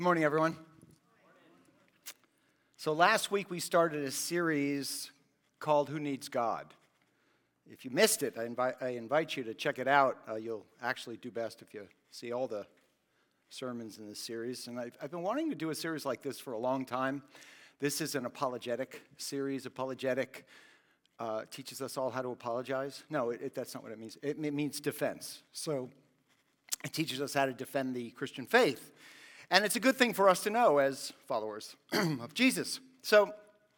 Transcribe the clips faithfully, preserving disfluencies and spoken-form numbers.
Good morning, everyone. So last week we started a series called Who Needs God? If you missed it, I invite, I invite you to check it out. Uh, you'll actually do best if you see all the sermons in this series. And I've, I've been wanting to do a series like this for a long time. This is an apologetic series. Apologetic uh, teaches us all how to apologize. No, it, it, that's not what it means. It, it means defense. So it teaches us how to defend the Christian faith. And it's a good thing for us to know as followers of Jesus. So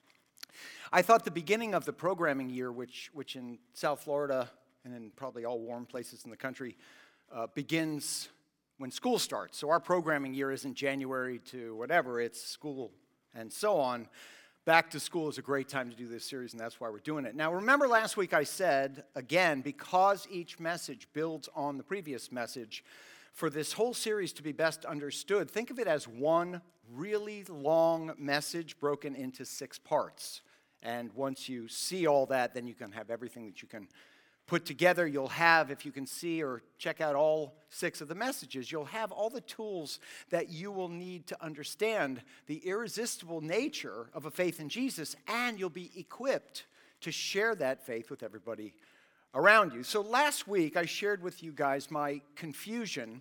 I thought the beginning of the programming year, which, which in South Florida and in probably all warm places in the country, uh, begins when school starts. So our programming year isn't January to whatever, it's school and so on. Back to school is a great time to do this series, and that's why we're doing it. Now, remember last week I said, again, because each message builds on the previous message, for this whole series to be best understood, think of it as one really long message broken into six parts. And once you see all that, then you can have everything that you can put together. You'll have, if you can see or check out all six of the messages, you'll have all the tools that you will need to understand the irresistible nature of a faith in Jesus, and you'll be equipped to share that faith with everybody around you. So last week, I shared with you guys my confusion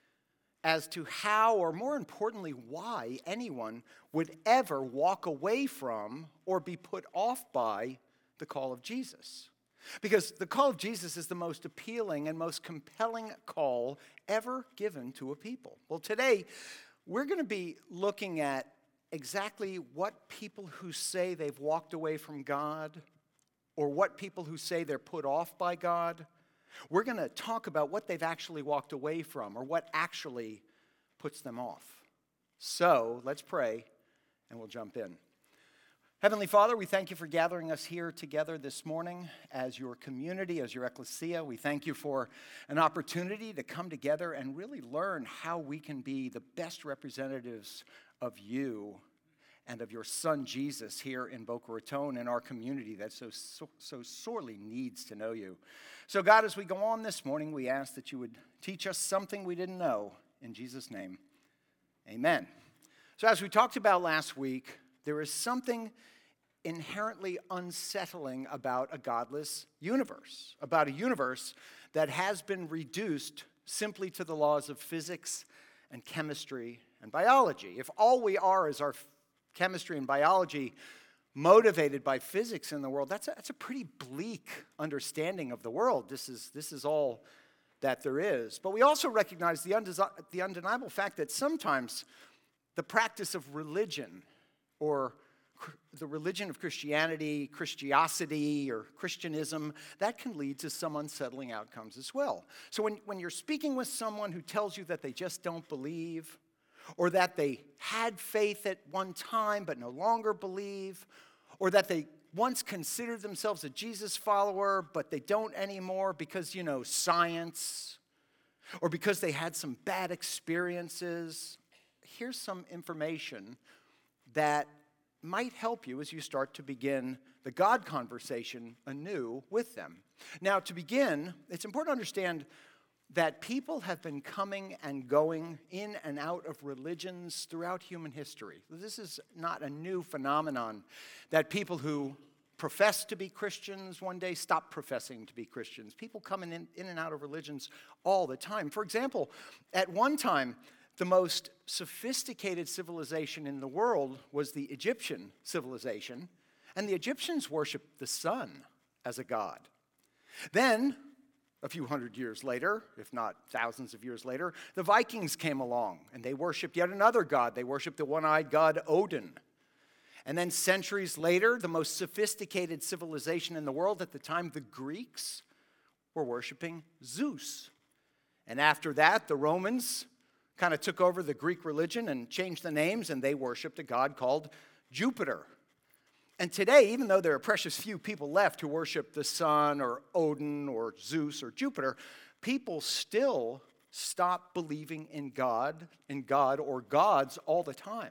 as to how, or more importantly, why anyone would ever walk away from or be put off by the call of Jesus. Because the call of Jesus is the most appealing and most compelling call ever given to a people. Well, today, we're going to be looking at exactly what people who say they've walked away from God, or what people who say they're put off by God, we're going to talk about what they've actually walked away from, or what actually puts them off. So, let's pray, and we'll jump in. Heavenly Father, we thank you for gathering us here together this morning as your community, as your ecclesia. We thank you for an opportunity to come together and really learn how we can be the best representatives of you and of your Son, Jesus, here in Boca Raton, in our community that so, so, so sorely needs to know you. So, God, as we go on this morning, we ask that you would teach us something we didn't know. In Jesus' name, amen. So, as we talked about last week, there is something inherently unsettling about a godless universe, about a universe that has been reduced simply to the laws of physics and chemistry and biology. If all we are is our chemistry and biology motivated by physics in the world, that's a, that's a pretty bleak understanding of the world. This is, this is all that there is. But we also recognize the, undesi- the undeniable fact that sometimes the practice of religion, or cr- the religion of Christianity, Christiosity, or Christianism, that can lead to some unsettling outcomes as well. So when, when you're speaking with someone who tells you that they just don't believe, or that they had faith at one time but no longer believe, or that they once considered themselves a Jesus follower but they don't anymore because, you know, science, or because they had some bad experiences, here's some information that might help you as you start to begin the God conversation anew with them. Now, to begin, it's important to understand that people have been coming and going in and out of religions throughout human history. This is not a new phenomenon that people who profess to be Christians one day stop professing to be Christians. People come in, in and out of religions all the time. For example, at one time, the most sophisticated civilization in the world was the Egyptian civilization, and the Egyptians worshiped the sun as a god. Then, a few hundred years later, if not thousands of years later, the Vikings came along, and they worshipped yet another god. They worshipped the one-eyed god Odin. And then centuries later, the most sophisticated civilization in the world at the time, the Greeks, were worshiping Zeus. And after that, the Romans kind of took over the Greek religion and changed the names, and they worshiped a god called Jupiter. And today, even though there are precious few people left who worship the sun or Odin or Zeus or Jupiter, people still stop believing in God, in God or gods all the time.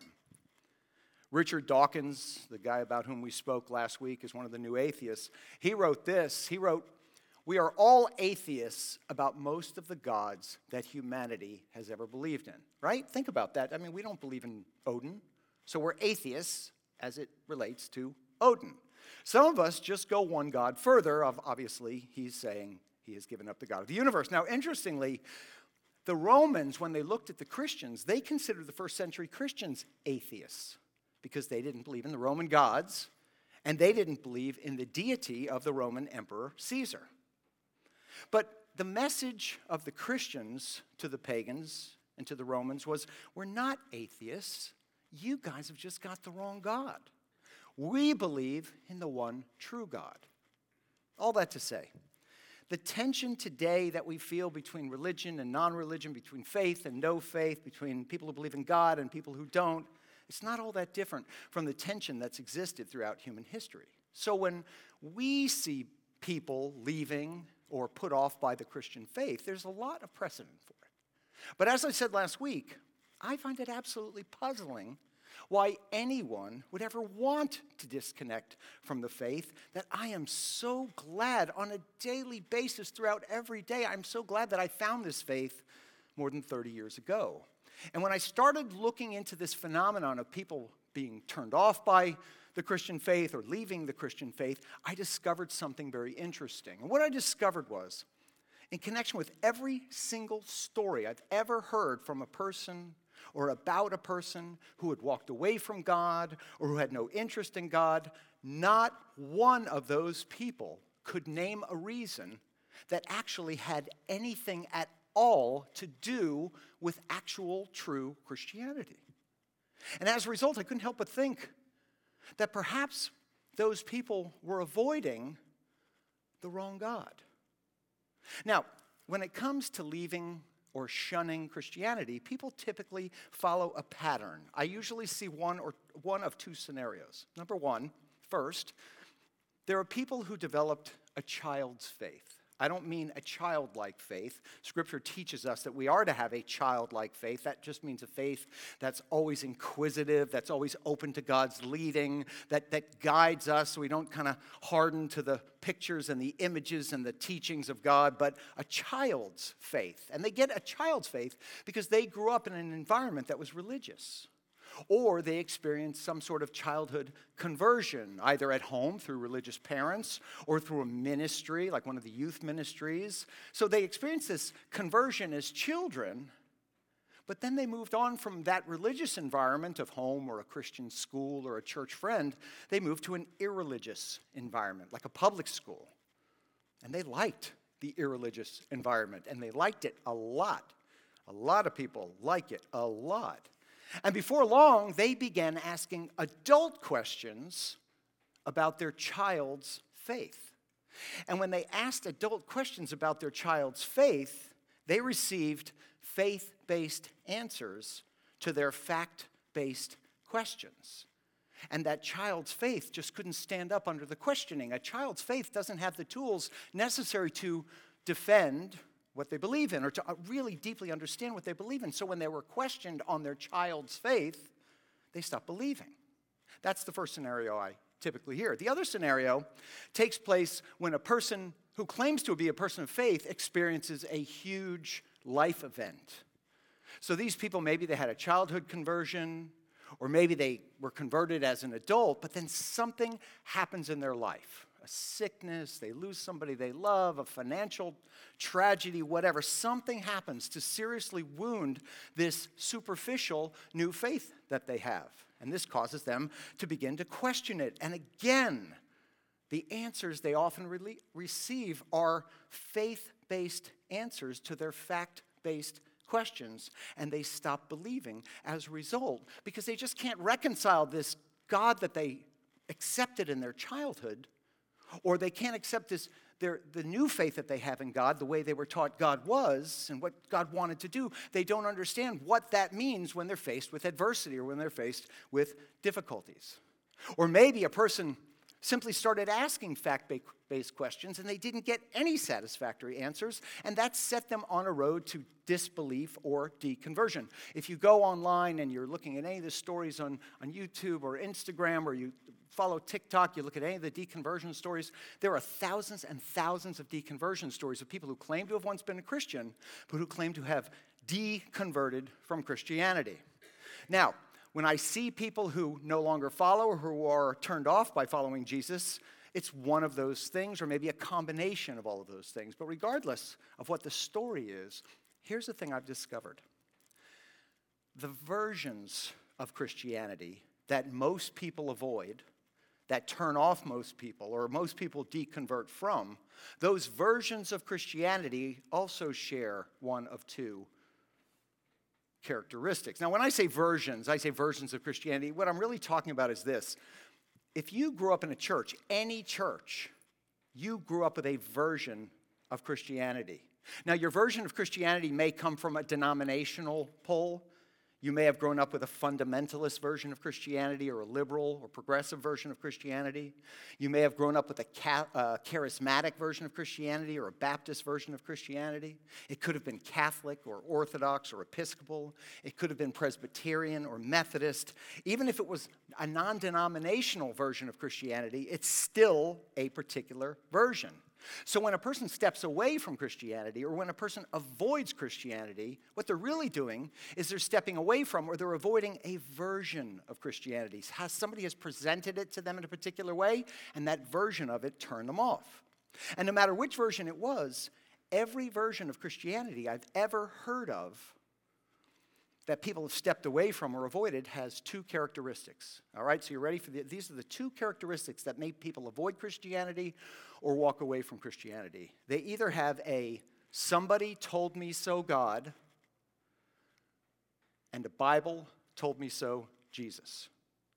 Richard Dawkins, the guy about whom we spoke last week, is one of the new atheists. He wrote this. He wrote, We are all atheists about most of the gods that humanity has ever believed in, right? Think about that. I mean, we don't believe in Odin, so we're atheists as it relates to Odin. Some of us just go one god further. Obviously, he's saying he has given up the God of the universe. Now, interestingly, the Romans, when they looked at the Christians, they considered the first century Christians atheists because they didn't believe in the Roman gods, and they didn't believe in the deity of the Roman Emperor Caesar. But the message of the Christians to the pagans and to the Romans was, we're not atheists. You guys have just got the wrong God. We believe in the one true God. All that to say, the tension today that we feel between religion and non-religion, between faith and no faith, between people who believe in God and people who don't, it's not all that different from the tension that's existed throughout human history. So when we see people leaving or put off by the Christian faith, there's a lot of precedent for it. But as I said last week, I find it absolutely puzzling why anyone would ever want to disconnect from the faith that I am so glad on a daily basis throughout every day. I'm so glad that I found this faith more than thirty years ago. And when I started looking into this phenomenon of people being turned off by the Christian faith or leaving the Christian faith, I discovered something very interesting. And what I discovered was, in connection with every single story I've ever heard from a person or about a person who had walked away from God or who had no interest in God, not one of those people could name a reason that actually had anything at all to do with actual true Christianity. And as a result, I couldn't help but think that perhaps those people were avoiding the wrong God. Now, when it comes to leaving or shunning Christianity, people typically follow a pattern. I usually see one or one of two scenarios. Number one, first, there are people who developed a child's faith. I don't mean a childlike faith. Scripture teaches us that we are to have a childlike faith. That just means a faith that's always inquisitive, that's always open to God's leading, that, that guides us so we don't kind of harden to the pictures and the images and the teachings of God, but a child's faith. And they get a child's faith because they grew up in an environment that was religious. Or they experience some sort of childhood conversion, either at home through religious parents or through a ministry, like one of the youth ministries. So they experience this conversion as children, but then they moved on from that religious environment of home or a Christian school or a church friend. They moved to an irreligious environment, like a public school. And they liked the irreligious environment, and they liked it a lot. A lot of people like it a lot. And before long, they began asking adult questions about their child's faith. And when they asked adult questions about their child's faith, they received faith-based answers to their fact-based questions. And that child's faith just couldn't stand up under the questioning. A child's faith doesn't have the tools necessary to defend what they believe in or to really deeply understand what they believe in. So when they were questioned on their child's faith, they stopped believing. That's the first scenario I typically hear. The other scenario takes place when a person who claims to be a person of faith experiences a huge life event. So these people, maybe they had a childhood conversion, or maybe they were converted as an adult, but then something happens in their life. A sickness, they lose somebody they love, a financial tragedy, whatever. Something happens to seriously wound this superficial new faith that they have. And this causes them to begin to question it. And again, the answers they often re- receive are faith-based answers to their fact-based questions. And they stop believing as a result because they just can't reconcile this God that they accepted in their childhood, or they can't accept this their, the new faith that they have in God, the way they were taught God was and what God wanted to do. They don't understand what that means when they're faced with adversity or when they're faced with difficulties. Or maybe a person simply started asking fact-based questions, and they didn't get any satisfactory answers, and that set them on a road to disbelief or deconversion. If you go online and you're looking at any of the stories on, on YouTube or Instagram, or you follow TikTok, you look at any of the deconversion stories, there are thousands and thousands of deconversion stories of people who claim to have once been a Christian, but who claim to have deconverted from Christianity. Now, when I see people who no longer follow or who are turned off by following Jesus, it's one of those things, or maybe a combination of all of those things. But regardless of what the story is, here's the thing I've discovered. The versions of Christianity that most people avoid, that turn off most people, or most people deconvert from, those versions of Christianity also share one of two characteristics. Now, when I say versions, I say versions of Christianity, what I'm really talking about is this. If you grew up in a church, any church, you grew up with a version of Christianity. Now, your version of Christianity may come from a denominational pull. You may have grown up with a fundamentalist version of Christianity, or a liberal or progressive version of Christianity. You may have grown up with a ca- uh, charismatic version of Christianity, or a Baptist version of Christianity. It could have been Catholic or Orthodox or Episcopal. It could have been Presbyterian or Methodist. Even if it was a non-denominational version of Christianity, it's still a particular version. So when a person steps away from Christianity, or when a person avoids Christianity, what they're really doing is they're stepping away from, or they're avoiding a version of Christianity. Has somebody has presented it to them in a particular way, and that version of it turned them off. And no matter which version it was, every version of Christianity I've ever heard of that people have stepped away from or avoided has two characteristics. All right, so you're ready for the, these are the two characteristics that make people avoid Christianity or walk away from Christianity. They either have a "somebody told me so" God and a "Bible told me so" Jesus.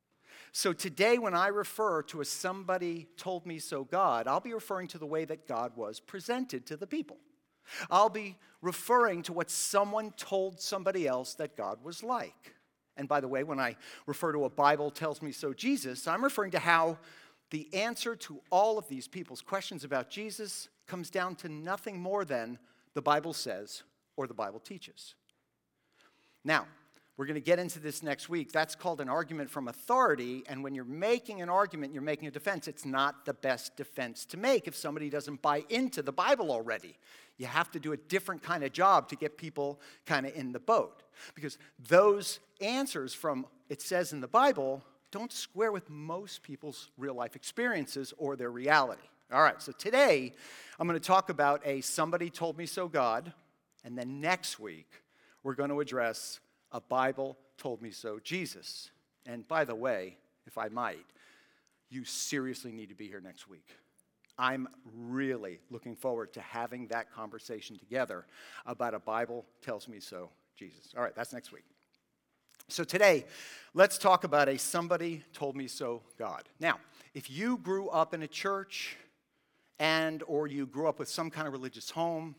So today, when I refer to a "somebody told me so" God, I'll be referring to the way that God was presented to the people. I'll be referring to what someone told somebody else that God was like. And by the way, when I refer to a "Bible tells me so" Jesus, I'm referring to how the answer to all of these people's questions about Jesus comes down to nothing more than the Bible says or the Bible teaches. Now, we're going to get into this next week. That's called an argument from authority, and when you're making an argument, you're making a defense. It's not the best defense to make if somebody doesn't buy into the Bible already. You have to do a different kind of job to get people kind of in the boat, because those answers from "it says in the Bible" don't square with most people's real-life experiences or their reality. All right, so today I'm going to talk about a "somebody told me so" God, and then next week we're going to address a "Bible told me so" Jesus. And by the way, if I might, you seriously need to be here next week. I'm really looking forward to having that conversation together about a "Bible tells me so" Jesus. All right, that's next week. So today, let's talk about a "somebody told me so" God. Now, if you grew up in a church and or you grew up with some kind of religious home,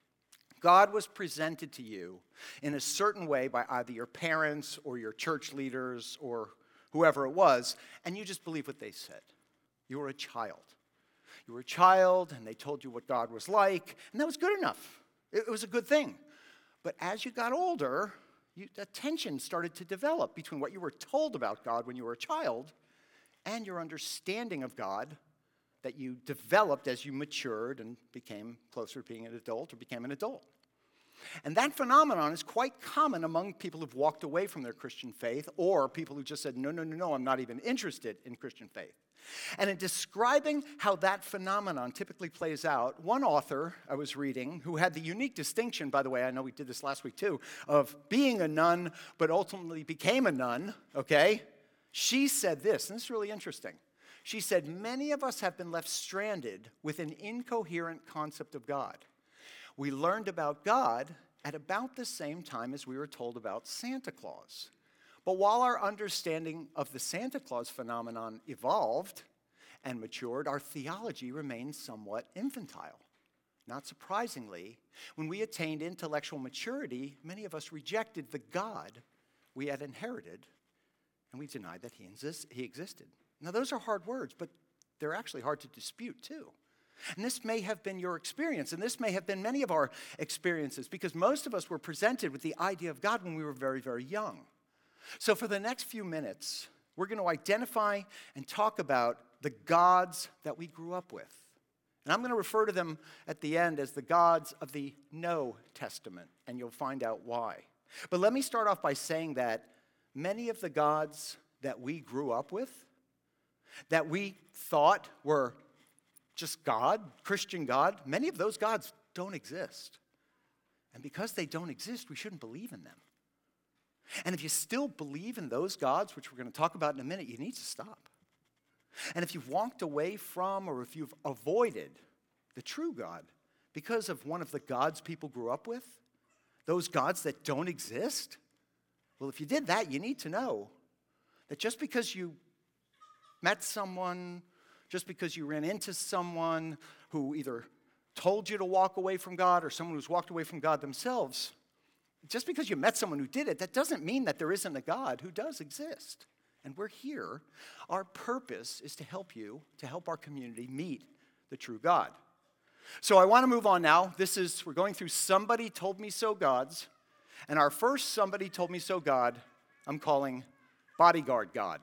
God was presented to you in a certain way by either your parents or your church leaders or whoever it was, and you just believed what they said. You were a child. You were a child, and they told you what God was like, and that was good enough. It was a good thing. But as you got older, you, a tension started to develop between what you were told about God when you were a child and your understanding of God that you developed as you matured and became closer to being an adult or became an adult. And that phenomenon is quite common among people who've walked away from their Christian faith, or people who just said, no, no, no, no, I'm not even interested in Christian faith. And in describing how that phenomenon typically plays out, one author I was reading, who had the unique distinction, by the way, I know we did this last week too, of being a nun, but ultimately became a nun, okay? She said this, and this is really interesting. She said, many of us have been left stranded with an incoherent concept of God. We learned about God at about the same time as we were told about Santa Claus. But while our understanding of the Santa Claus phenomenon evolved and matured, our theology remained somewhat infantile. Not surprisingly, when we attained intellectual maturity, many of us rejected the God we had inherited, and we denied that he, exist- he existed. Now, those are hard words, but they're actually hard to dispute too. And this may have been your experience, and this may have been many of our experiences, because most of us were presented with the idea of God when we were very, very young. So for the next few minutes, we're going to identify and talk about the gods that we grew up with. And I'm going to refer to them at the end as the gods of the No Testament, and you'll find out why. But let me start off by saying that many of the gods that we grew up with, that we thought were just God, Christian God, many of those gods don't exist. And because they don't exist, we shouldn't believe in them. And if you still believe in those gods, which we're going to talk about in a minute, you need to stop. And if you've walked away from or if you've avoided the true God because of one of the gods people grew up with, those gods that don't exist, well, if you did that, you need to know that just because you met someone, just because you ran into someone who either told you to walk away from God or someone who's walked away from God themselves, just because you met someone who did it, that doesn't mean that there isn't a God who does exist. And we're here. Our purpose is to help you, to help our community meet the true God. So I want to move on now. This is, we're going through Somebody Told Me So Gods. And our first Somebody Told Me So God, I'm calling Bodyguard God.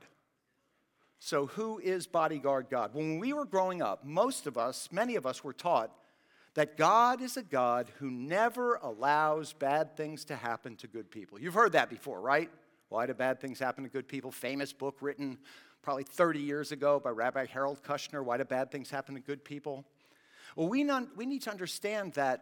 So who is Bodyguard God? When we were growing up, most of us, many of us were taught that God is a God who never allows bad things to happen to good people. You've heard that before, right? Why do bad things happen to good people? Famous book written probably thirty years ago by Rabbi Harold Kushner, Why Do Bad Things Happen to Good People? Well, we, non, we need to understand that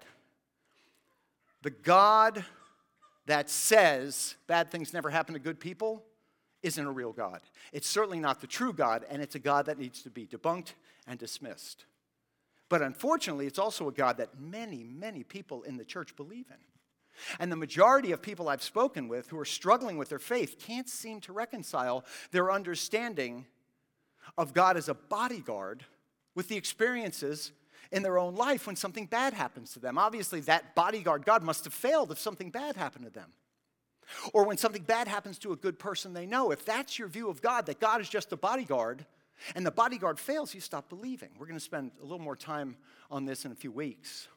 the God that says bad things never happen to good people isn't a real God. It's certainly not the true God, and it's a God that needs to be debunked and dismissed. But unfortunately, it's also a God that many, many people in the church believe in. And the majority of people I've spoken with who are struggling with their faith can't seem to reconcile their understanding of God as a bodyguard with the experiences in their own life when something bad happens to them. Obviously, that bodyguard God must have failed if something bad happened to them. Or when something bad happens to a good person they know. If that's your view of God, that God is just a bodyguard, and the bodyguard fails, you stop believing. We're going to spend a little more time on this in a few weeks.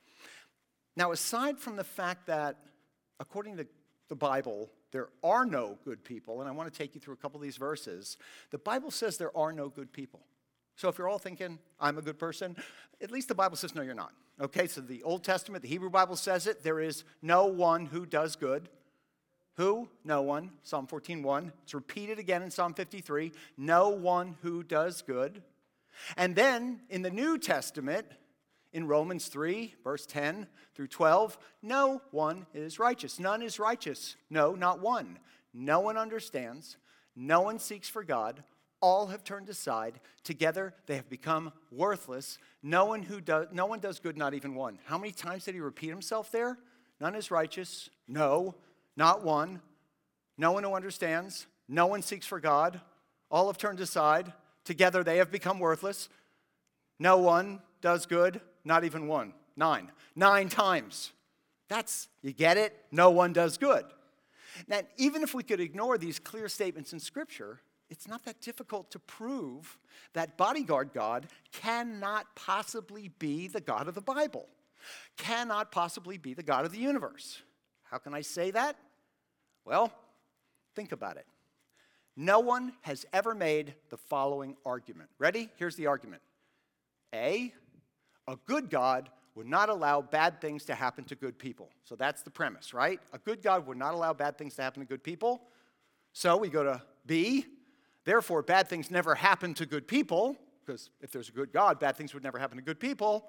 Now, aside from the fact that, according to the Bible, there are no good people, and I want to take you through a couple of these verses, the Bible says there are no good people. So if you're all thinking, I'm a good person, at least the Bible says, no, you're not. Okay, so the Old Testament, the Hebrew Bible says it, there is no one who does good. Who? No one. Psalm fourteen one. It's repeated again in Psalm fifty-three. No one who does good. And then in the New Testament, in Romans three, verse ten through twelve, no one is righteous. None is righteous. No, not one. No one understands. No one seeks for God. All have turned aside. Together they have become worthless. No one who does, no one does good, not even one. How many times did he repeat himself there? None is righteous. No, not one. No one who understands. No one seeks for God. All have turned aside. Together they have become worthless. No one does good, not even one. Nine. Nine times. That's, you get it? No one does good. Now, even if we could ignore these clear statements in Scripture, it's not that difficult to prove that bodyguard God cannot possibly be the God of the Bible, cannot possibly be the God of the universe. How can I say that? Well, think about it. No one has ever made the following argument. Ready? Here's the argument. A, a good God would not allow bad things to happen to good people. So that's the premise, right? A good God would not allow bad things to happen to good people. So we go to B. Therefore, bad things never happen to good people, because if there's a good God, bad things would never happen to good people.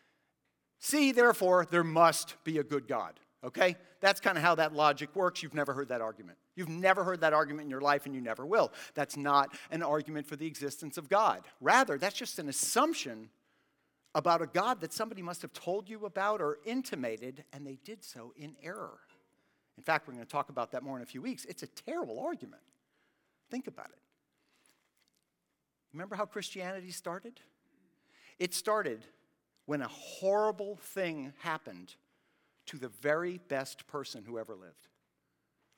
C, therefore, there must be a good God. Okay? That's kind of how that logic works. You've never heard that argument. You've never heard that argument in your life, and you never will. That's not an argument for the existence of God. Rather, that's just an assumption about a God that somebody must have told you about or intimated, and they did so in error. In fact, we're going to talk about that more in a few weeks. It's a terrible argument. Think about it. Remember how Christianity started? It started when a horrible thing happened to the very best person who ever lived.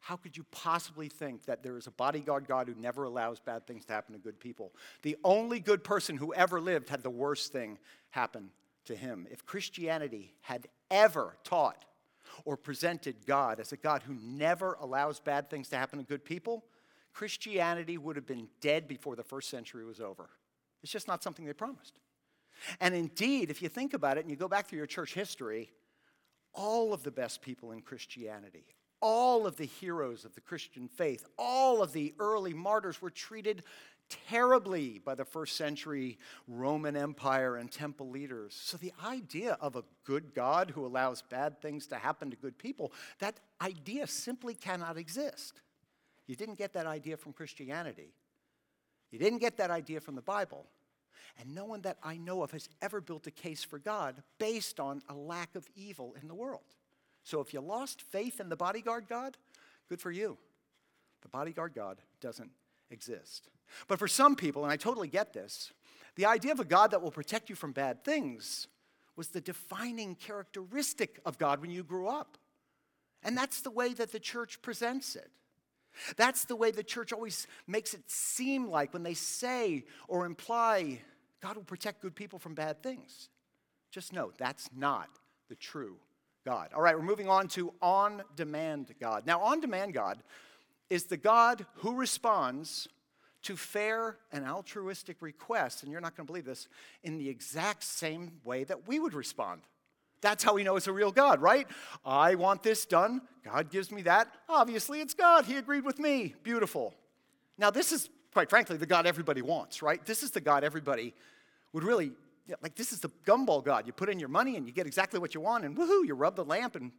How could you possibly think that there is a bodyguard God who never allows bad things to happen to good people? The only good person who ever lived had the worst thing happen to him. If Christianity had ever taught or presented God as a God who never allows bad things to happen to good people, Christianity would have been dead before the first century was over. It's just not something they promised. And indeed, if you think about it and you go back through your church history, all of the best people in Christianity, all of the heroes of the Christian faith, all of the early martyrs were treated terribly by the first century Roman Empire and temple leaders. So the idea of a good God who allows bad things to happen to good people, that idea simply cannot exist. You didn't get that idea from Christianity. You didn't get that idea from the Bible. And no one that I know of has ever built a case for God based on a lack of evil in the world. So if you lost faith in the bodyguard God, good for you. The bodyguard God doesn't exist. But for some people, and I totally get this, the idea of a God that will protect you from bad things was the defining characteristic of God when you grew up. And that's the way that the church presents it. That's the way the church always makes it seem like when they say or imply God will protect good people from bad things. Just know that's not the true God. All right, we're moving on to on-demand God. Now, on-demand God is the God who responds to fair and altruistic requests, and you're not going to believe this, in the exact same way that we would respond. That's how we know it's a real God, right? I want this done. God gives me that. Obviously, it's God. He agreed with me. Beautiful. Now, this is, quite frankly, the God everybody wants, right? This is the God everybody would really, yeah, like this is the gumball God. You put in your money and you get exactly what you want, and woohoo, you rub the lamp. And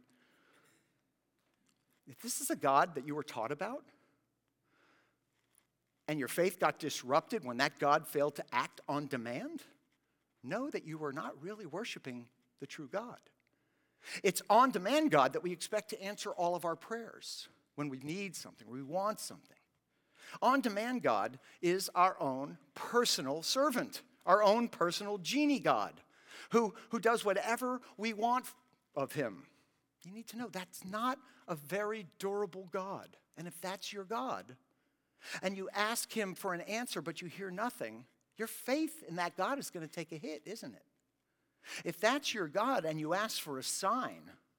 if this is a God that you were taught about, and your faith got disrupted when that God failed to act on demand, know that you were not really worshiping the true God. It's on-demand God that we expect to answer all of our prayers when we need something, when we want something. On-demand God is our own personal servant, our own personal genie God, who, who does whatever we want of him. You need to know that's not a very durable God. And if that's your God, and you ask him for an answer but you hear nothing, your faith in that God is going to take a hit, isn't it? If that's your God and you ask for a sign,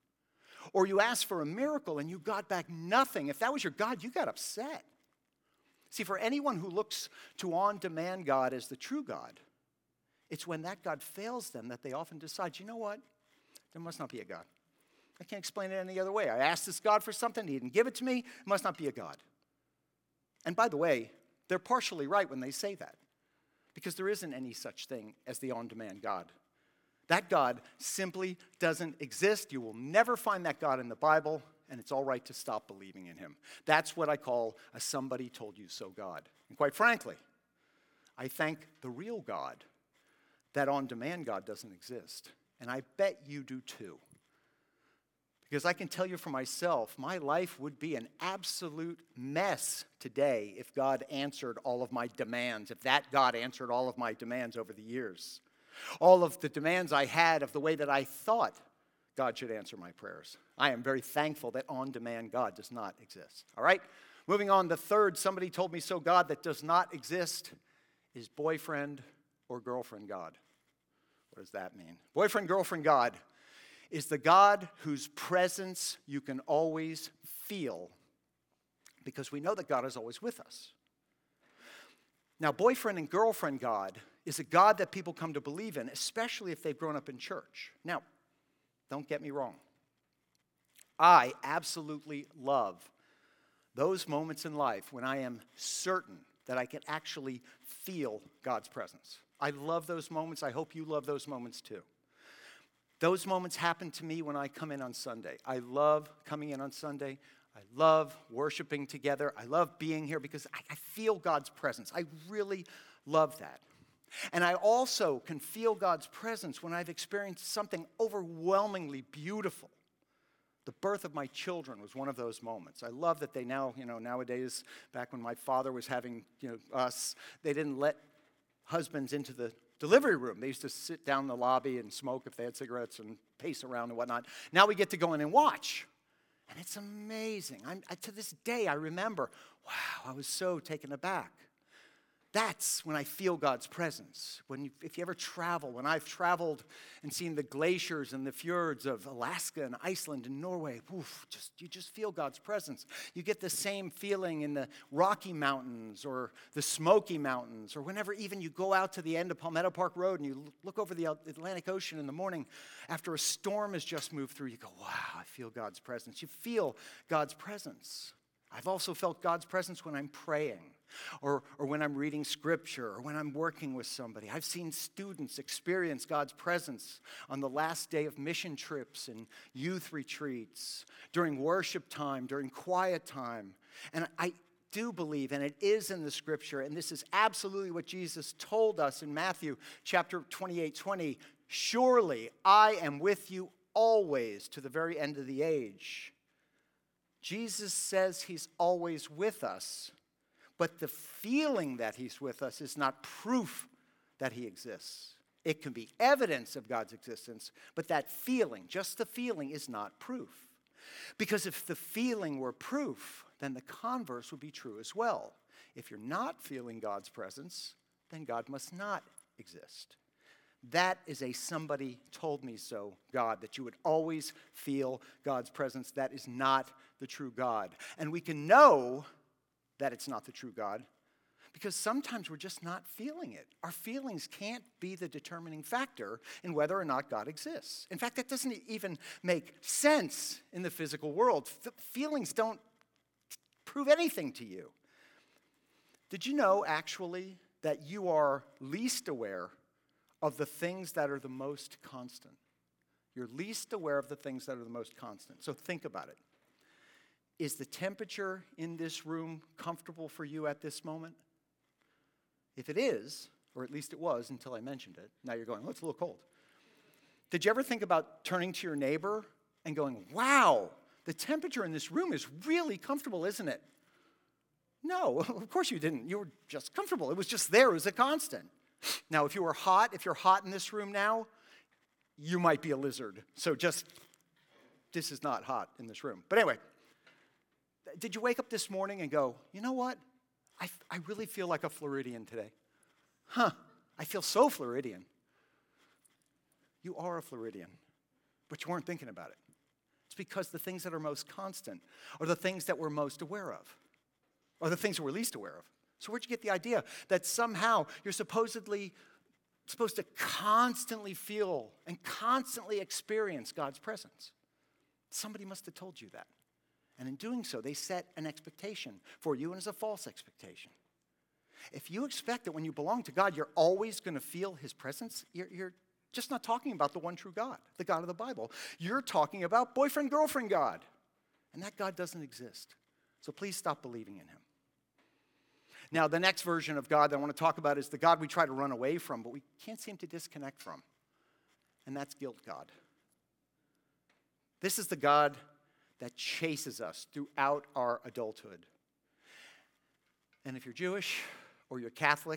or you ask for a miracle and you got back nothing, if that was your God, you got upset. See, for anyone who looks to on-demand God as the true God, it's when that God fails them that they often decide, you know what? There must not be a God. I can't explain it any other way. I asked this God for something, he didn't give it to me, it must not be a God. And by the way, they're partially right when they say that, because there isn't any such thing as the on-demand God. That God simply doesn't exist. You will never find that God in the Bible, and it's all right to stop believing in him. That's what I call a somebody told you so God. And quite frankly, I thank the real God that on-demand God doesn't exist. And I bet you do too. Because I can tell you for myself, my life would be an absolute mess today if God answered all of my demands, if that God answered all of my demands over the years. All of the demands I had of the way that I thought God should answer my prayers. I am very thankful that on-demand God does not exist. All right? Moving on, the third somebody told me so God that does not exist is boyfriend or girlfriend God. What does that mean? Boyfriend, girlfriend God is the God whose presence you can always feel, because we know that God is always with us. Now, boyfriend and girlfriend God is a God that people come to believe in, especially if they've grown up in church. Now, don't get me wrong. I absolutely love those moments in life when I am certain that I can actually feel God's presence. I love those moments. I hope you love those moments too. Those moments happen to me when I come in on Sunday. I love coming in on Sunday. I love worshiping together. I love being here because I, I feel God's presence. I really love that. And I also can feel God's presence when I've experienced something overwhelmingly beautiful. The birth of my children was one of those moments. I love that they now, you know, nowadays, back when my father was having, you know, us, they didn't let husbands into the delivery room. They used to sit down in the lobby and smoke if they had cigarettes and pace around and whatnot. Now we get to go in and watch. And it's amazing. I'm, I, to this day, I remember, wow, I was so taken aback. That's when I feel God's presence. When you, if you ever travel, when I've traveled and seen the glaciers and the fjords of Alaska and Iceland and Norway, oof, just, you just feel God's presence. You get the same feeling in the Rocky Mountains or the Smoky Mountains, or whenever even you go out to the end of Palmetto Park Road and you look over the Atlantic Ocean in the morning after a storm has just moved through, you go, wow, I feel God's presence. You feel God's presence. I've also felt God's presence when I'm praying, or, or when I'm reading scripture, or when I'm working with somebody. I've seen students experience God's presence on the last day of mission trips and youth retreats, during worship time, during quiet time. And I do believe, and it is in the scripture, and this is absolutely what Jesus told us in Matthew chapter twenty-eight twenty, surely I am with you always to the very end of the age. Jesus says he's always with us, but the feeling that he's with us is not proof that he exists. It can be evidence of God's existence, but that feeling, just the feeling, is not proof. Because if the feeling were proof, then the converse would be true as well. If you're not feeling God's presence, then God must not exist. That is a somebody told me so God, that you would always feel God's presence. That is not the true God. And we can know that it's not the true God because sometimes we're just not feeling it. Our feelings can't be the determining factor in whether or not God exists. In fact, that doesn't even make sense in the physical world. F- feelings don't prove anything to you. Did you know, actually, that you are least aware of the things that are the most constant? You're least aware of the things that are the most constant. So think about it. Is the temperature in this room comfortable for you at this moment? If it is, or at least it was until I mentioned it, now you're going, oh, it's a little cold. Did you ever think about turning to your neighbor and going, wow, the temperature in this room is really comfortable, isn't it? No, of course you didn't. You were just comfortable. It was just there. It was a constant. Now, if you were hot, if you're hot in this room now, you might be a lizard. So just, this is not hot in this room. But anyway, did you wake up this morning and go, you know what? I, I really feel like a Floridian today. Huh, I feel so Floridian. You are a Floridian, but you weren't thinking about it. It's because the things that are most constant are the things that we're most aware of, or the things that we're least aware of. So where'd you get the idea that somehow you're supposedly supposed to constantly feel and constantly experience God's presence? Somebody must have told you that. And in doing so, they set an expectation for you, and it's a false expectation. If you expect that when you belong to God, you're always going to feel his presence, you're, you're just not talking about the one true God, the God of the Bible. You're talking about boyfriend-girlfriend God. And that God doesn't exist. So please stop believing in him. Now, the next version of God that I want to talk about is the God we try to run away from, but we can't seem to disconnect from. And that's guilt God. This is the God that chases us throughout our adulthood. And if you're Jewish or you're Catholic,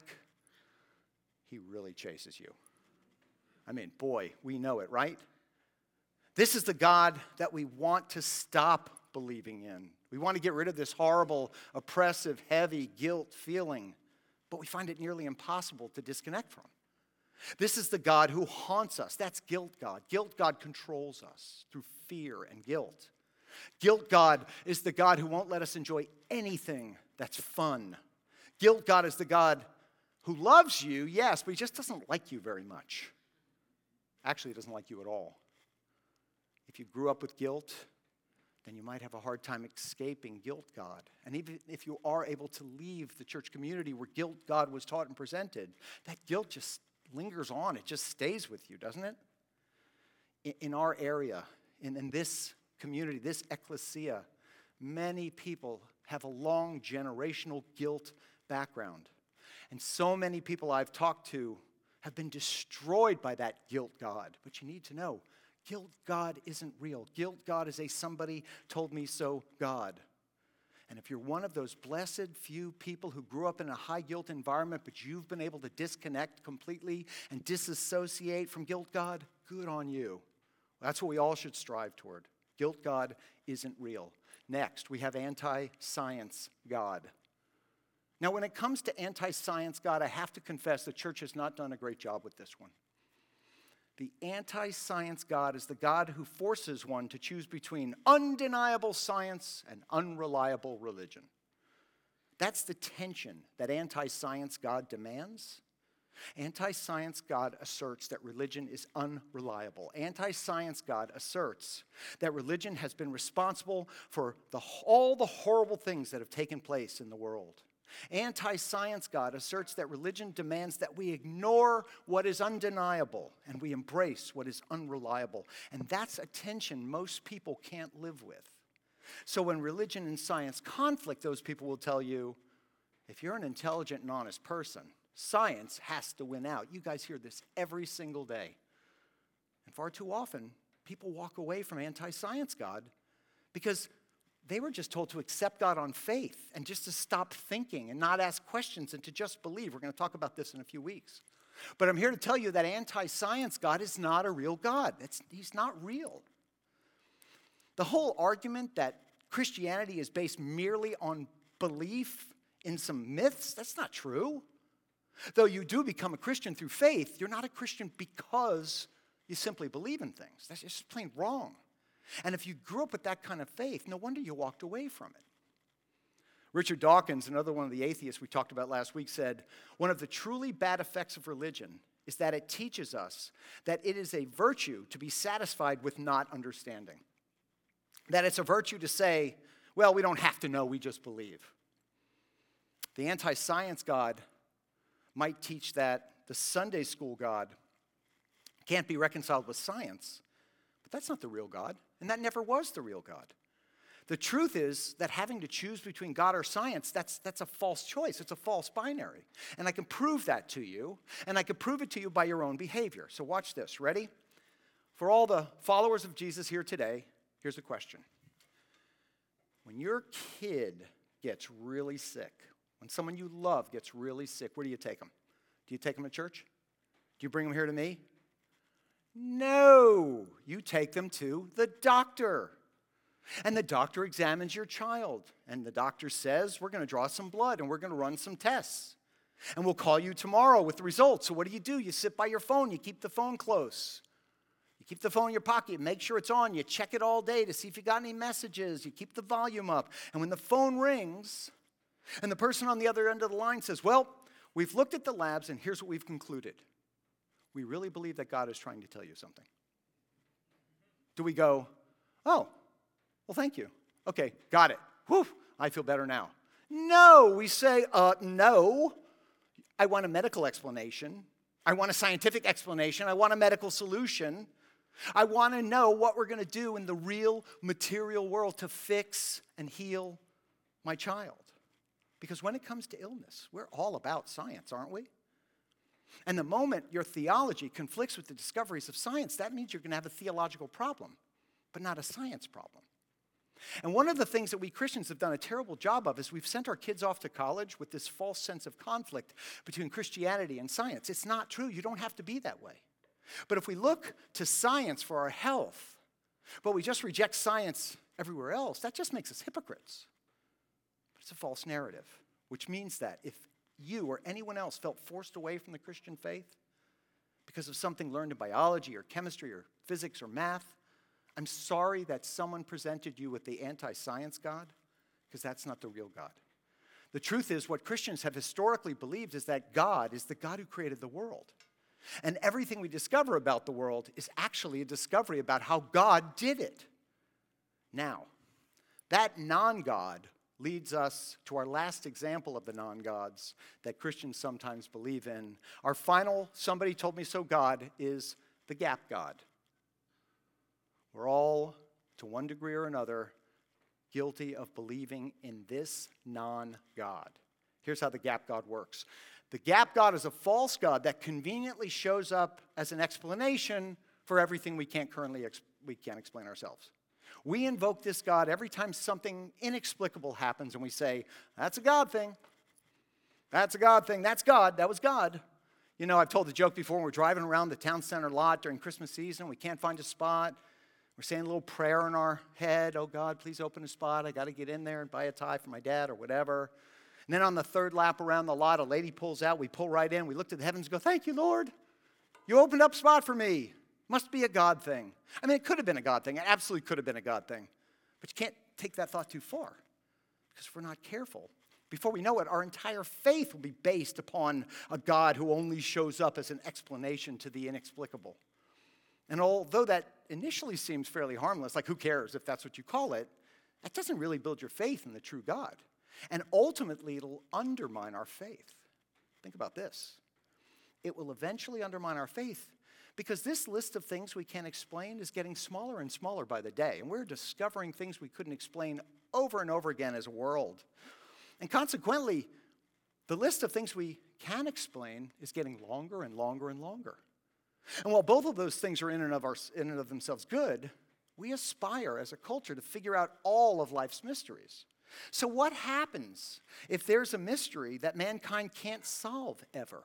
he really chases you. I mean, boy, we know it, right? This is the God that we want to stop believing in. We want to get rid of this horrible, oppressive, heavy guilt feeling, but we find it nearly impossible to disconnect from. This is the God who haunts us. That's guilt God. Guilt God controls us through fear and guilt. Guilt God is the God who won't let us enjoy anything that's fun. Guilt God is the God who loves you, yes, but he just doesn't like you very much. Actually, he doesn't like you at all. If you grew up with guilt, then you might have a hard time escaping guilt God. And even if you are able to leave the church community where guilt God was taught and presented, that guilt just lingers on. It just stays with you, doesn't it? In, in our area, in, in this community, this ecclesia, many people have a long generational guilt background. And so many people I've talked to have been destroyed by that guilt God. But you need to know, guilt God isn't real. Guilt God is a somebody told me so God. And if you're one of those blessed few people who grew up in a high guilt environment, but you've been able to disconnect completely and disassociate from guilt God, good on you. That's what we all should strive toward. Guilt God isn't real. Next, we have anti-science God. Now, when it comes to anti-science God, I have to confess the church has not done a great job with this one. The anti-science God is the God who forces one to choose between undeniable science and unreliable religion. That's the tension that anti-science God demands. Anti-science God asserts that religion is unreliable. Anti-science God asserts that religion has been responsible for the, all the horrible things that have taken place in the world. Anti-science God asserts that religion demands that we ignore what is undeniable and we embrace what is unreliable. And that's a tension most people can't live with. So when religion and science conflict, those people will tell you, if you're an intelligent and honest person, science has to win out. You guys hear this every single day. And far too often, people walk away from anti-science God because they were just told to accept God on faith and just to stop thinking and not ask questions and to just believe. We're going to talk about this in a few weeks. But I'm here to tell you that anti-science God is not a real God. It's, he's not real. The whole argument that Christianity is based merely on belief in some myths, that's not true. Though you do become a Christian through faith, you're not a Christian because you simply believe in things. That's just plain wrong. And if you grew up with that kind of faith, no wonder you walked away from it. Richard Dawkins, another one of the atheists we talked about last week, said, one of the truly bad effects of religion is that it teaches us that it is a virtue to be satisfied with not understanding. That it's a virtue to say, well, we don't have to know, we just believe. The anti-science God might teach that the Sunday school God can't be reconciled with science, but that's not the real God, and that never was the real God. The truth is that having to choose between God or science, that's, that's a false choice. It's a false binary. And I can prove that to you, and I can prove it to you by your own behavior. So watch this. Ready? For all the followers of Jesus here today, here's a question. When your kid gets really sick, when someone you love gets really sick, where do you take them? Do you take them to church? Do you bring them here to me? No, you take them to the doctor. And the doctor examines your child. And the doctor says, we're going to draw some blood and we're going to run some tests. And we'll call you tomorrow with the results. So what do you do? You sit by your phone. You keep the phone close. You keep the phone in your pocket. You make sure it's on. You check it all day to see if you got any messages. You keep the volume up. And when the phone rings and the person on the other end of the line says, well, we've looked at the labs and here's what we've concluded. We really believe that God is trying to tell you something. Do we go, oh, well, thank you. Okay, got it. Whew, I feel better now. No, we say, uh, no. I want a medical explanation. I want a scientific explanation. I want a medical solution. I want to know what we're going to do in the real material world to fix and heal my child. Because when it comes to illness, we're all about science, aren't we? And the moment your theology conflicts with the discoveries of science, that means you're going to have a theological problem, but not a science problem. And one of the things that we Christians have done a terrible job of is we've sent our kids off to college with this false sense of conflict between Christianity and science. It's not true. You don't have to be that way. But if we look to science for our health, but we just reject science everywhere else, that just makes us hypocrites. It's a false narrative, which means that if you or anyone else felt forced away from the Christian faith because of something learned in biology or chemistry or physics or math, I'm sorry that someone presented you with the anti-science God, because that's not the real God. The truth is, what Christians have historically believed is that God is the God who created the world. And everything we discover about the world is actually a discovery about how God did it. Now, that non-God leads us to our last example of the non-gods that Christians sometimes believe in. Our final, somebody told me so God, is the gap God. We're all, to one degree or another, guilty of believing in this non-God. Here's how the gap God works. The gap God is a false God that conveniently shows up as an explanation for everything we can't currently ex- we can't explain ourselves. We invoke this God every time something inexplicable happens and we say, that's a God thing. That's a God thing. That's God. That was God. You know, I've told the joke before, when we're driving around the town center lot during Christmas season, we can't find a spot. We're saying a little prayer in our head. Oh, God, please open a spot. I got to get in there and buy a tie for my dad or whatever. And then on the third lap around the lot, a lady pulls out. We pull right in. We look to the heavens and go, thank you, Lord. You opened up a spot for me. Must be a God thing. I mean, it could have been a God thing. It absolutely could have been a God thing. But you can't take that thought too far. Because if we're not careful, before we know it, our entire faith will be based upon a God who only shows up as an explanation to the inexplicable. And although that initially seems fairly harmless, like who cares if that's what you call it, that doesn't really build your faith in the true God. And ultimately, it'll undermine our faith. Think about this. It will eventually undermine our faith because this list of things we can't explain is getting smaller and smaller by the day. And we're discovering things we couldn't explain over and over again as a world. And consequently, the list of things we can explain is getting longer and longer and longer. And while both of those things are in and of, our, in and of themselves good, we aspire as a culture to figure out all of life's mysteries. So what happens if there's a mystery that mankind can't solve ever?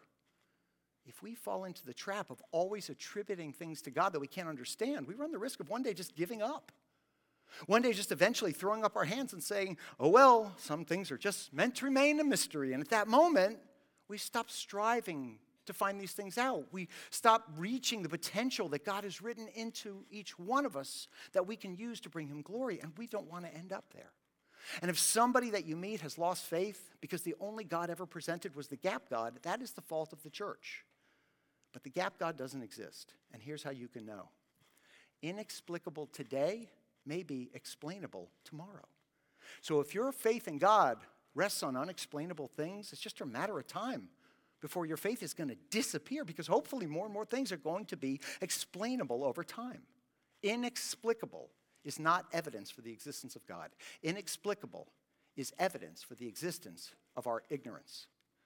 If we fall into the trap of always attributing things to God that we can't understand, we run the risk of one day just giving up. One day just eventually throwing up our hands and saying, oh, well, some things are just meant to remain a mystery. And at that moment, we stop striving to find these things out. We stop reaching the potential that God has written into each one of us that we can use to bring him glory, and we don't want to end up there. And if somebody that you meet has lost faith because the only God ever presented was the gap God, that is the fault of the church. But the gap God doesn't exist, and here's how you can know. Inexplicable today may be explainable tomorrow. So if your faith in God rests on unexplainable things, it's just a matter of time before your faith is going to disappear because hopefully more and more things are going to be explainable over time. Inexplicable is not evidence for the existence of God. Inexplicable is evidence for the existence of our ignorance.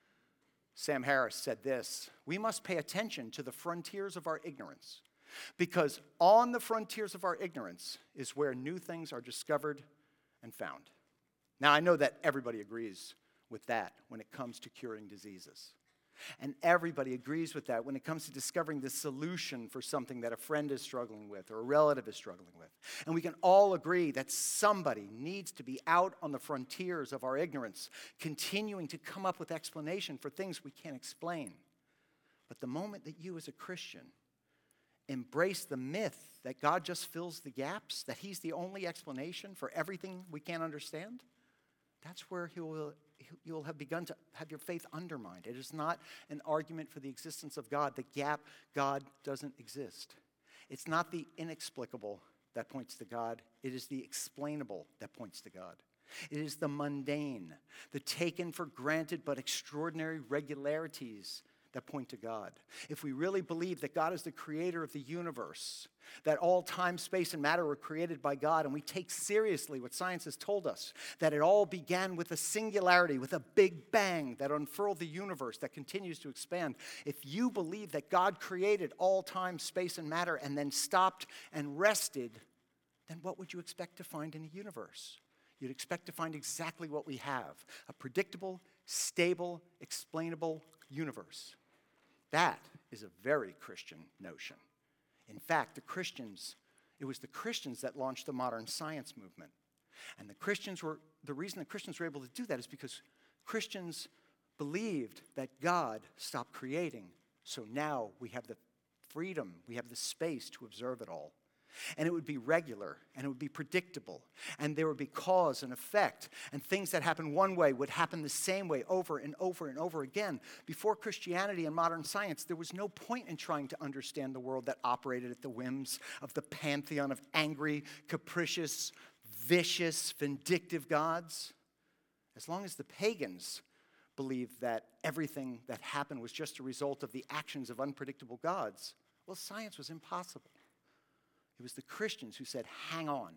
Sam Harris said this, we must pay attention to the frontiers of our ignorance because on the frontiers of our ignorance is where new things are discovered and found. Now, I know that everybody agrees with that when it comes to curing diseases. And everybody agrees with that when it comes to discovering the solution for something that a friend is struggling with or a relative is struggling with. And we can all agree that somebody needs to be out on the frontiers of our ignorance, continuing to come up with explanation for things we can't explain. But the moment that you as a Christian embrace the myth that God just fills the gaps, that he's the only explanation for everything we can't understand, that's where he will, you will have begun to have your faith undermined. It is not an argument for the existence of God. The gap, God doesn't exist. It's not the inexplicable that points to God. It is the explainable that points to God. It is the mundane, the taken for granted but extraordinary regularities that point to God. If we really believe that God is the creator of the universe, that all time, space, and matter were created by God, and we take seriously what science has told us, that it all began with a singularity, with a big bang that unfurled the universe that continues to expand. If you believe that God created all time, space, and matter and then stopped and rested, then what would you expect to find in a universe? You'd expect to find exactly what we have, a predictable, stable, explainable universe. That is a very Christian notion. In fact, the Christians, it was the Christians that launched the modern science movement. And the Christians were, the reason the Christians were able to do that is because Christians believed that God stopped creating. So now we have the freedom, we have the space to observe it all. And it would be regular, and it would be predictable, and there would be cause and effect, and things that happen one way would happen the same way over and over and over again. Before Christianity and modern science, there was no point in trying to understand the world that operated at the whims of the pantheon of angry, capricious, vicious, vindictive gods. As long as the pagans believed that everything that happened was just a result of the actions of unpredictable gods, well, science was impossible. It was the Christians who said, hang on.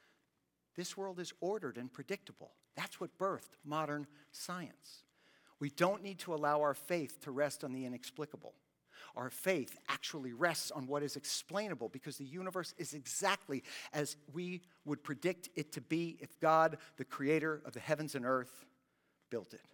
This world is ordered and predictable. That's what birthed modern science. We don't need to allow our faith to rest on the inexplicable. Our faith actually rests on what is explainable because the universe is exactly as we would predict it to be if God, the creator of the heavens and earth, built it.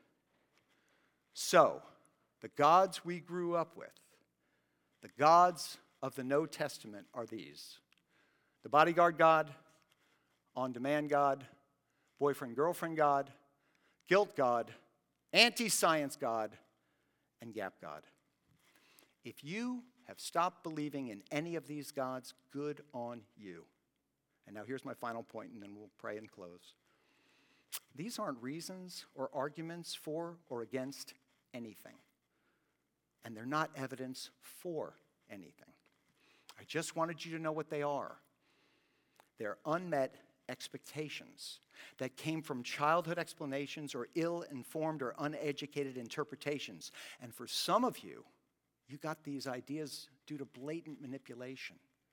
So, the gods we grew up with, the gods of the New Testament are these. The bodyguard God, on-demand God, boyfriend-girlfriend God, guilt God, anti-science God, and gap God. If you have stopped believing in any of these gods, good on you. And now here's my final point, and then we'll pray and close. These aren't reasons or arguments for or against anything. And they're not evidence for anything. I just wanted you to know what they are. They're unmet expectations that came from childhood explanations or ill-informed or uneducated interpretations. And for some of you, you got these ideas due to blatant manipulation.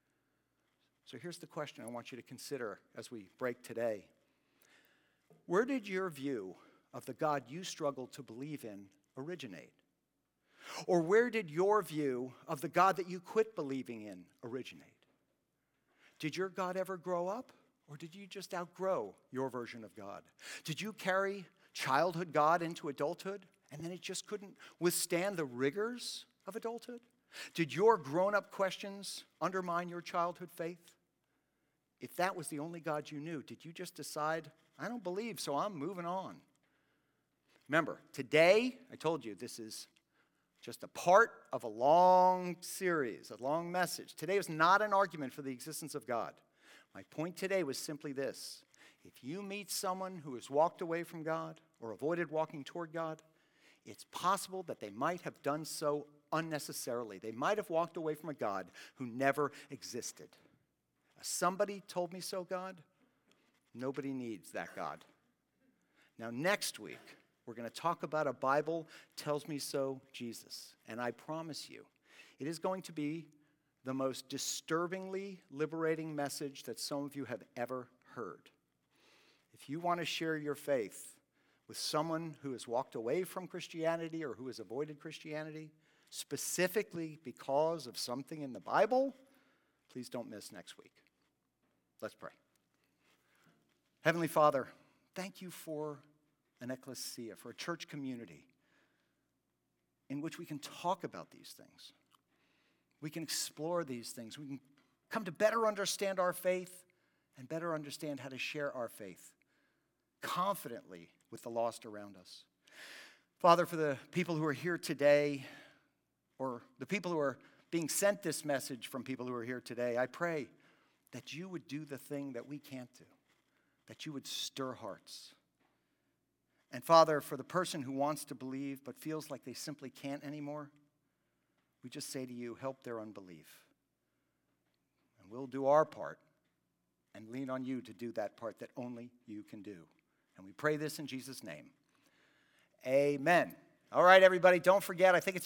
So here's the question I want you to consider as we break today. Where did your view of the God you struggled to believe in originate? Or where did your view of the God that you quit believing in originate? Did your God ever grow up? Or did you just outgrow your version of God? Did you carry childhood God into adulthood, and then it just couldn't withstand the rigors of adulthood? Did your grown-up questions undermine your childhood faith? If that was the only God you knew, did you just decide, I don't believe, so I'm moving on? Remember, today, I told you this is just a part of a long series, a long message. Today is not an argument for the existence of God. My point today was simply this. If you meet someone who has walked away from God or avoided walking toward God, it's possible that they might have done so unnecessarily. They might have walked away from a God who never existed. Somebody told me so, God. Nobody needs that God. Now, next week, we're going to talk about a Bible tells me so Jesus. And I promise you, it is going to be the most disturbingly liberating message that some of you have ever heard. If you want to share your faith with someone who has walked away from Christianity or who has avoided Christianity, specifically because of something in the Bible, please don't miss next week. Let's pray. Heavenly Father, thank you for an ecclesia, for a church community in which we can talk about these things. We can explore these things. We can come to better understand our faith and better understand how to share our faith confidently with the lost around us. Father, for the people who are here today, or the people who are being sent this message from people who are here today, I pray that you would do the thing that we can't do, that you would stir hearts. And Father, for the person who wants to believe but feels like they simply can't anymore, we just say to you, help their unbelief. And we'll do our part and lean on you to do that part that only you can do. And we pray this in Jesus' name. Amen. All right, everybody, don't forget, I think it's